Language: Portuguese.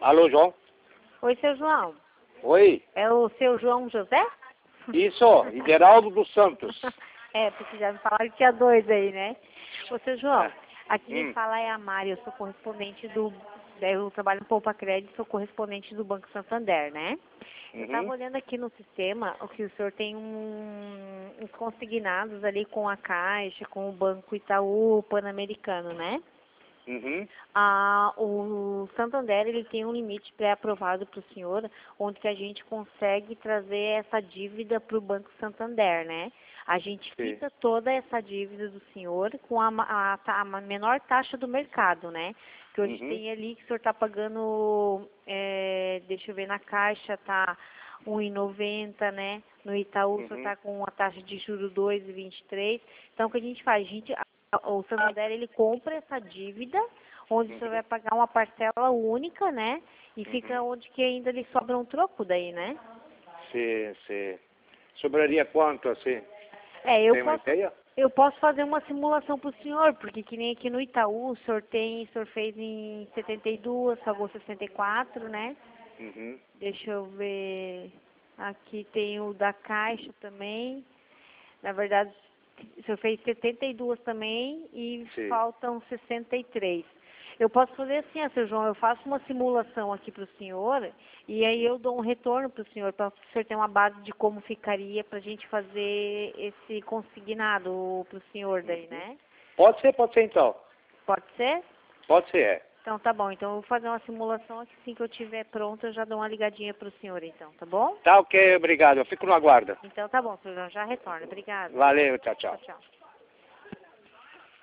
Alô, João? Oi, seu João. Oi? É o seu João José? Isso, Ideraldo dos Santos. É, porque já me falaram que tinha dois aí, né? Ô, seu João, É. aqui quem fala é a Mari, eu sou correspondente do... Eu trabalho no Poupa Crédito, sou correspondente do Banco Santander, né? Eu estava olhando aqui no sistema, o que o senhor tem uns consignados ali com a Caixa, com o Banco Itaú, Pan-Americano, né? Uhum. O Santander ele tem um limite pré-aprovado para o senhor, onde que a gente consegue trazer essa dívida para o Banco Santander, né? A gente Sim. quita toda essa dívida do senhor com a menor taxa do mercado, né? Que hoje tem ali que o senhor está pagando, deixa eu ver, na Caixa tá 1,90, né? No Itaú o senhor está com a taxa de juros 2,23. Então o que a gente faz? O Santander ele compra essa dívida, onde o senhor vai pagar uma parcela única, né? E fica onde que ainda lhe sobra um troco daí, né? Sim, sim. Sobraria quanto, assim? Eu Tem uma ideia? eu posso fazer uma simulação para o senhor, porque que nem aqui no Itaú, o senhor fez em 72, pagou 64, né? Uhum. Deixa eu ver, aqui tem o da Caixa também. Na verdade, o senhor fez 72 também e Sim. faltam 63. Eu posso fazer assim, seu João, eu faço uma simulação aqui para o senhor e aí eu dou um retorno para o senhor senhor ter uma base de como ficaria para a gente fazer esse consignado para o senhor daí, né? Pode ser então. Pode ser? Pode ser, é. Então tá bom, então eu vou fazer uma simulação aqui, assim que eu tiver pronto eu já dou uma ligadinha para o senhor então, tá bom? Tá ok, obrigado. Eu fico no aguardo. Então tá bom, seu João, já retorno. Obrigada. Valeu, tchau, Tchau, tchau. tchau.